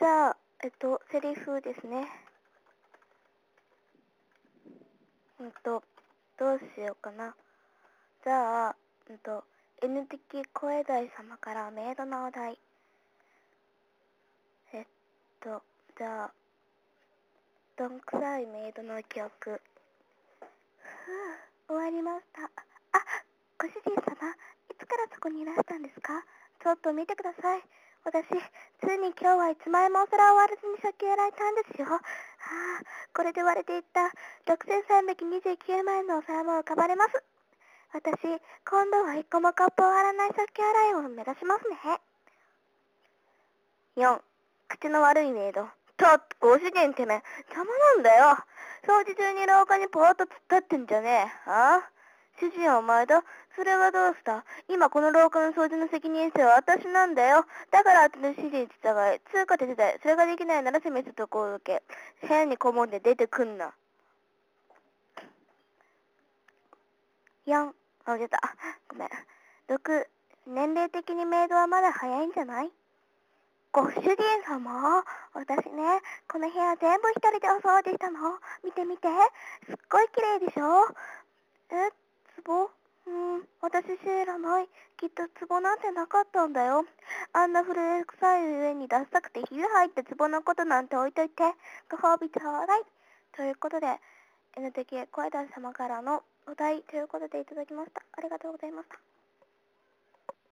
じゃあ、セリフですね。どうしようかな。じゃあ、N 的声大様からメイドのお題。じゃあ、どんくさいメイドの曲。終わりました。ご主人様、いつからそこにいらしたんですか？ちょっと見てください。私、ついに今日は1枚もお皿を割らずに食器を洗えたんですよ。これで割れていった6329枚のお皿も浮かばれます。私、今度は1個もカップを割らない食器洗いを目指しますね。4、口の悪いメイド。ご主人てめえ、邪魔なんだよ。掃除中に廊下にぽーっと突っ立ってんじゃねえ。主人はお前だ。それはどうした？今この廊下の掃除の責任者は私なんだよ。だから私の指示に従い、通過手伝い、それができないならせめてとこを受け。部屋にこもんで出てくんな。4、出た。ごめん。6、年齢的にメイドはまだ早いんじゃない？ご主人様、私ね、この部屋全部一人でお掃除したの。見て見て。すっごい綺麗でしょ？壺？私知らない。きっと壺なんてなかったんだよ。あんな古臭い上にダサくてひび入った壺のことなんて置いといて。ご褒美ちょうだい。ということで、N 的声出し様からのお題ということでいただきました。ありがとうございました。